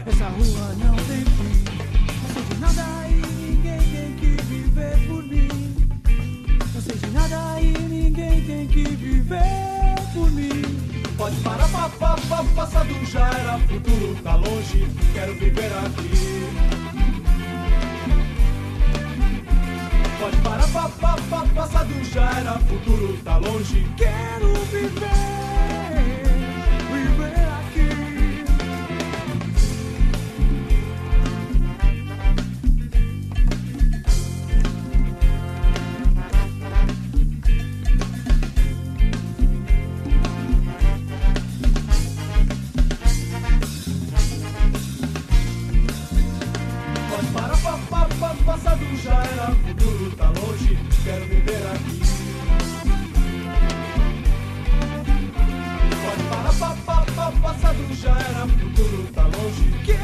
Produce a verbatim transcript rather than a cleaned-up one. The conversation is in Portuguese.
Essa rua não tem fim. Não sei de nada e ninguém tem que viver por mim. Não sei de nada e ninguém tem que viver por mim. Pode parar, papapá, passado já era, futuro tá longe, quero viver aqui. Pode parar, papapá, passado já era, futuro tá longe, quero viver, viver aqui. Pode parar, papapá, passado já era, futuro tá longe, quero viver aqui. Pode parar, papapá, passado já era, futuro tá longe.